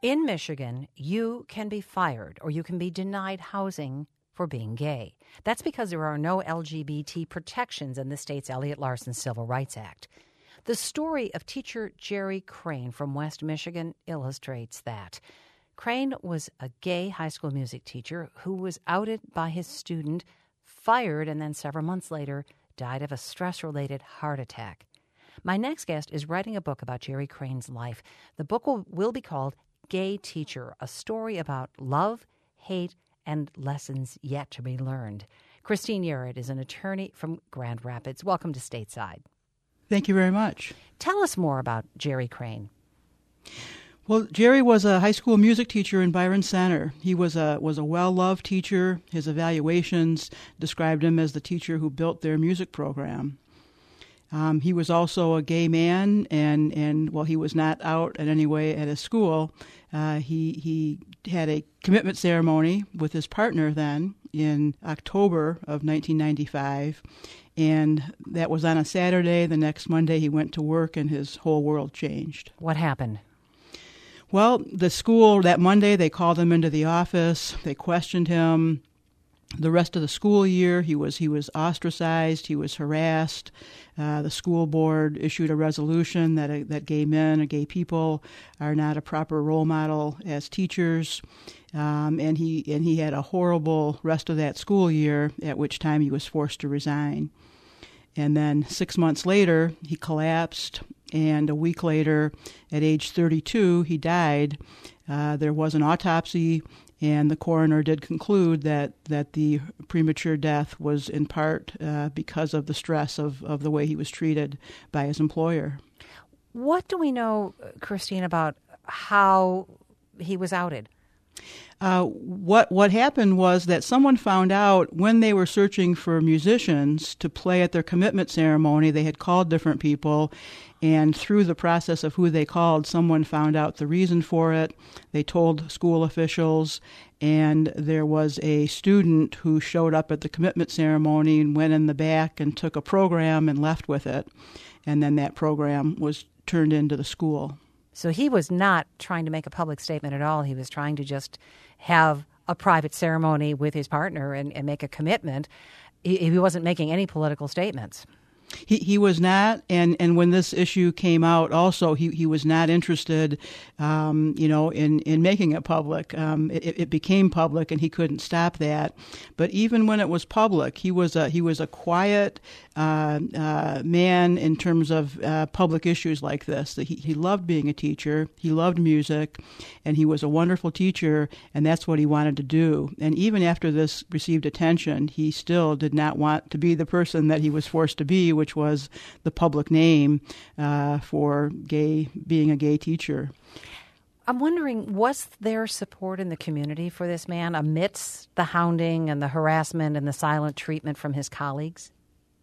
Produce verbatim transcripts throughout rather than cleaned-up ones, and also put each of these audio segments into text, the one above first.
In Michigan, you can be fired or you can be denied housing for being gay. That's because there are no L G B T protections in the state's Elliott Larson Civil Rights Act. The story of teacher Jerry Crane from West Michigan illustrates that. Crane was a gay high school music teacher who was outed by his student, fired, and then several months later died of a stress-related heart attack. My next guest is writing a book about Jerry Crane's life. The book will, will be called Gay Teacher, a story about love, hate, and lessons yet to be learned. Christine Yarrett is an attorney from Grand Rapids. Welcome to Stateside. Thank you very much. Tell us more about Jerry Crane. Well, Jerry was a high school music teacher in Byron Center. He was a was a well-loved teacher. His evaluations described him as the teacher who built their music program. Um, he was also a gay man, and, and while he was not out in any way at his school, uh, he he had a commitment ceremony with his partner then in October of nineteen ninety-five, and that was on a Saturday. The next Monday he went to work, and his whole world changed. What happened? Well, the school, that Monday, they called him into the office. They questioned him. The rest of the school year, he was he was ostracized. He was harassed. Uh, the school board issued a resolution that uh, that gay men or gay people are not a proper role model as teachers. Um, and he and he had a horrible rest of that school year, at which time he was forced to resign. And then six months later, he collapsed. And a week later, at age thirty-two, he died. Uh, there was an autopsy, and the coroner did conclude that, that the premature death was in part uh, because of the stress of, of the way he was treated by his employer. What do we know, Christine, about how he was outed? Uh, what what happened was that someone found out when they were searching for musicians to play at their commitment ceremony. They had called different people, and through the process of who they called, someone found out the reason for it. They told school officials, and there was a student who showed up at the commitment ceremony and went in the back and took a program and left with it, and then that program was turned into the school. So he was not trying to make a public statement at all. He was trying to just have a private ceremony with his partner and, and make a commitment. He, he wasn't making any political statements. He he was not, and, and when this issue came out, also he, he was not interested, um, you know, in, in making it public. Um, it, it became public, and he couldn't stop that. But even when it was public, he was a he was a quiet uh, uh, man in terms of uh, public issues like this. He he loved being a teacher. He loved music, and he was a wonderful teacher, and that's what he wanted to do. And even after this received attention, he still did not want to be the person that he was forced to be, which was the public name uh, for gay, being a gay teacher. I'm wondering, was there support in the community for this man amidst the hounding and the harassment and the silent treatment from his colleagues?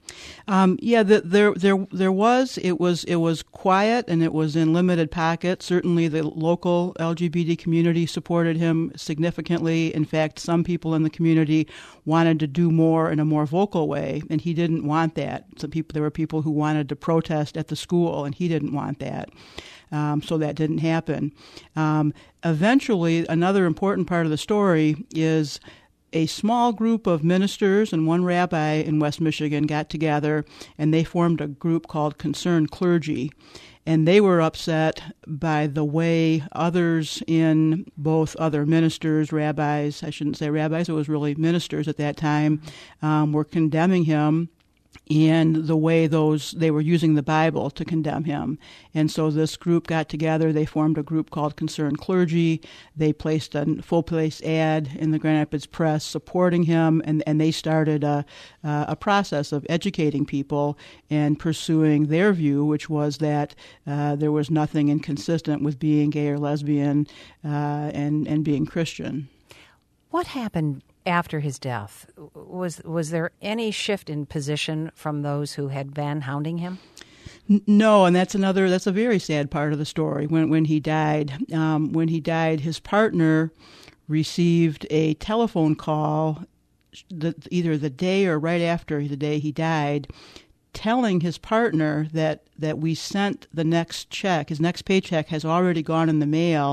Um, yeah, the, there, there, there was. It was, it was quiet, and it was in limited pockets. Certainly, the local L G B T community supported him significantly. In fact, some people in the community wanted to do more in a more vocal way, and he didn't want that. Some people, there were people who wanted to protest at the school, and he didn't want that. Um, so that didn't happen. Um, eventually, another important part of the story is a small group of ministers and one rabbi in West Michigan got together, and they formed a group called Concerned Clergy. And they were upset by the way others in both other ministers, rabbis, I shouldn't say rabbis, it was really ministers at that time, um, were condemning him, and the way those they were using the Bible to condemn him. And so this group got together. They formed a group called Concerned Clergy. They placed a full-place ad in the Grand Rapids Press supporting him, and, and they started a, uh, a process of educating people and pursuing their view, which was that uh, there was nothing inconsistent with being gay or lesbian uh, and, and being Christian. What happened after his death? Was was there any shift in position from those who had been hounding him? No, and that's another, that's a very sad part of the story. When when he died, um, when he died, his partner received a telephone call the, either the day or right after the day he died, telling his partner that, that we sent the next check, his next paycheck has already gone in the mail,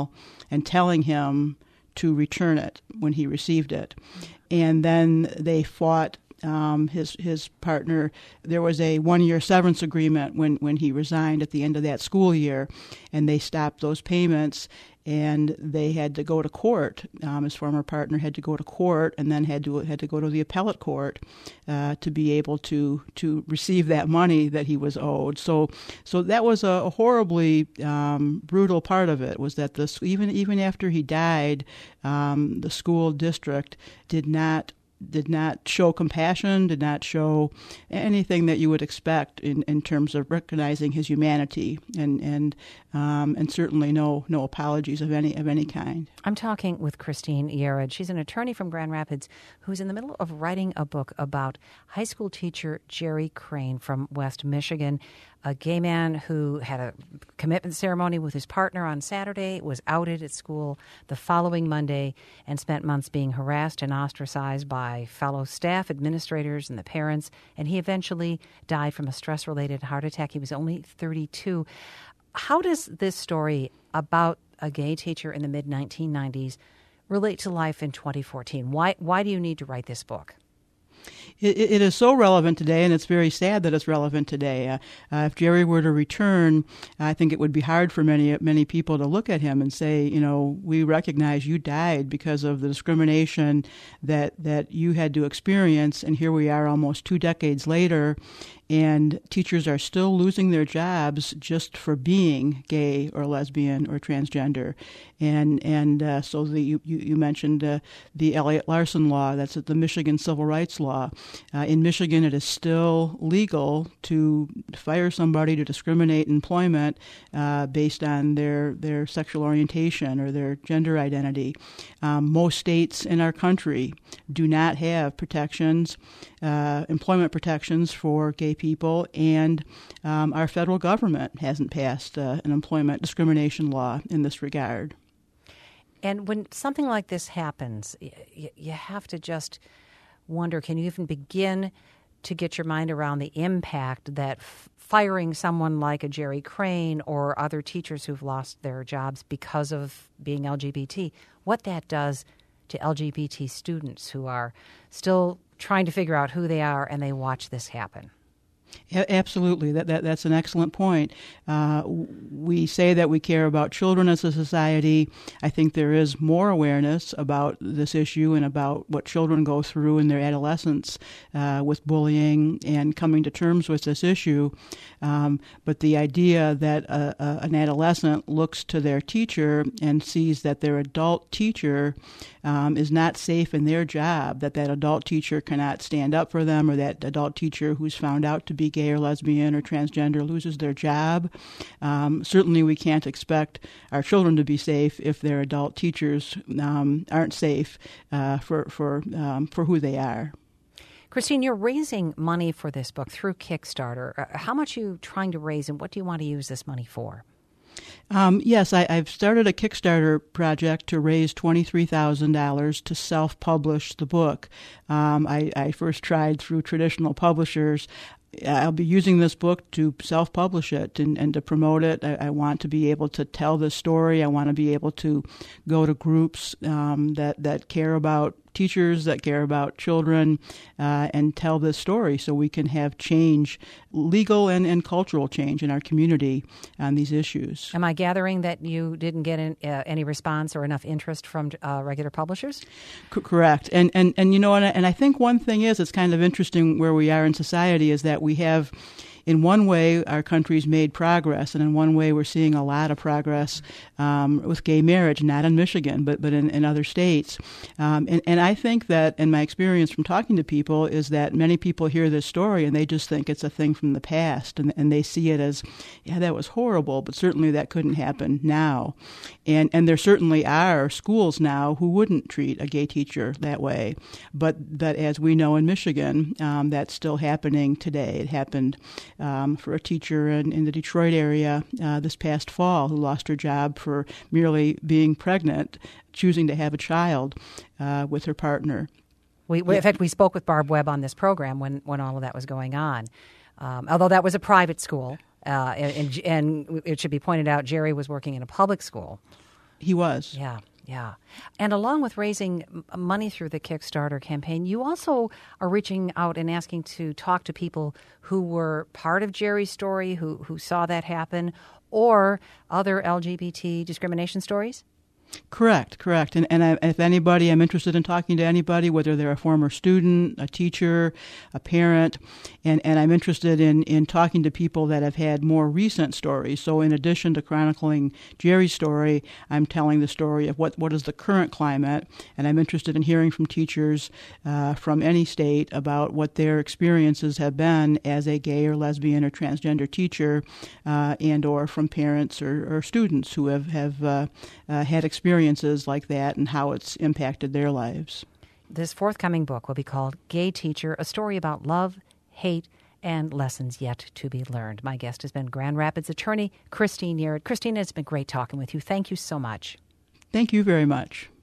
and telling him to return it when he received it. And then they fought. Um, his his partner, there was a one-year severance agreement when, when he resigned at the end of that school year, and they stopped those payments, and they had to go to court. Um, his former partner had to go to court, and then had to had to go to the appellate court uh, to be able to to receive that money that he was owed. So so that was a, a horribly um, brutal part of it. Was that this even even after he died, um, the school district did not. did not show compassion, did not show anything that you would expect in, in terms of recognizing his humanity, and and um, and certainly no no apologies of any of any kind. I'm talking with Christine Yared. She's an attorney from Grand Rapids who's in the middle of writing a book about high school teacher Jerry Crane from West Michigan, a gay man who had a commitment ceremony with his partner on Saturday, was outed at school the following Monday, and spent months being harassed and ostracized by fellow staff, administrators, and the parents. And he eventually died from a stress-related heart attack. He was only thirty-two. How does this story about a gay teacher in the mid nineteen nineties relate to life in twenty fourteen? Why, why do you need to write this book? It, it is so relevant today, and it's very sad that it's relevant today. Uh, uh, if Jerry were to return, I think it would be hard for many many people to look at him and say, you know, we recognize you died because of the discrimination that that you had to experience, and here we are almost two decades later, and teachers are still losing their jobs just for being gay or lesbian or transgender. And and uh, so the, you, you mentioned uh, the Elliott Larson law, that's the Michigan Civil Rights Law. Uh, in Michigan, it is still legal to fire somebody to discriminate in employment uh, based on their, their sexual orientation or their gender identity. Um, most states in our country do not have protections, uh, employment protections for gay people, and um, our federal government hasn't passed uh, an employment discrimination law in this regard. And when something like this happens, y- you have to just wonder, can you even begin to get your mind around the impact that f- firing someone like a Jerry Crane or other teachers who've lost their jobs because of being L G B T, what that does to L G B T students who are still trying to figure out who they are and they watch this happen? Absolutely. That, that that's an excellent point. Uh, we say that we care about children as a society. I think there is more awareness about this issue and about what children go through in their adolescence uh, with bullying and coming to terms with this issue. Um, but the idea that a, a, an adolescent looks to their teacher and sees that their adult teacher um, is not safe in their job, that that adult teacher cannot stand up for them, or that adult teacher who's found out to be gay or lesbian or transgender loses their job. Um, certainly we can't expect our children to be safe if their adult teachers um, aren't safe uh, for, for, um, for who they are. Christine, you're raising money for this book through Kickstarter. Uh, how much are you trying to raise, and what do you want to use this money for? Um, yes, I, I've started a Kickstarter project to raise twenty-three thousand dollars to self-publish the book. Um, I, I first tried through traditional publishers. I'll be using this book to self-publish it and, and to promote it. I, I want to be able to tell this story. I want to be able to go to groups um, that, that care about teachers, that care about children, uh, and tell this story so we can have change, legal and, and cultural change in our community on these issues. Am I gathering that you didn't get in, uh, any response or enough interest from uh, regular publishers? C- correct. And, and, and you know, and I, and I think one thing is, it's kind of interesting where we are in society is that we have, in one way, our country's made progress, and in one way, we're seeing a lot of progress um, with gay marriage, not in Michigan, but but in, in other states. Um, and, and I think that, in my experience from talking to people, is that many people hear this story and they just think it's a thing from the past, and, and they see it as, yeah, that was horrible, but certainly that couldn't happen now. And and there certainly are schools now who wouldn't treat a gay teacher that way, but that, as we know in Michigan, um, that's still happening today. It happened Um, for a teacher in, in the Detroit area uh, this past fall who lost her job for merely being pregnant, choosing to have a child uh, with her partner. We, we, in fact, we spoke with Barb Webb on this program when, when all of that was going on. Um, although that was a private school, uh, and, and it should be pointed out, Jerry was working in a public school. He was. Yeah, yeah. And along with raising m- money through the Kickstarter campaign, you also are reaching out and asking to talk to people who were part of Jerry's story, who, who saw that happen, or other L G B T discrimination stories? Correct, correct. And, and I, if anybody, I'm interested in talking to anybody, whether they're a former student, a teacher, a parent, and, and I'm interested in, in talking to people that have had more recent stories. So in addition to chronicling Jerry's story, I'm telling the story of what, what is the current climate, and I'm interested in hearing from teachers uh, from any state about what their experiences have been as a gay or lesbian or transgender teacher, uh, and or from parents or, or students who have, have uh, uh, had experiences experiences like that and how it's impacted their lives. This forthcoming book will be called Gay Teacher, a story about love, hate, and lessons yet to be learned. My guest has been Grand Rapids attorney Christine Yarrett. Christine, it's been great talking with you. Thank you so much. Thank you very much.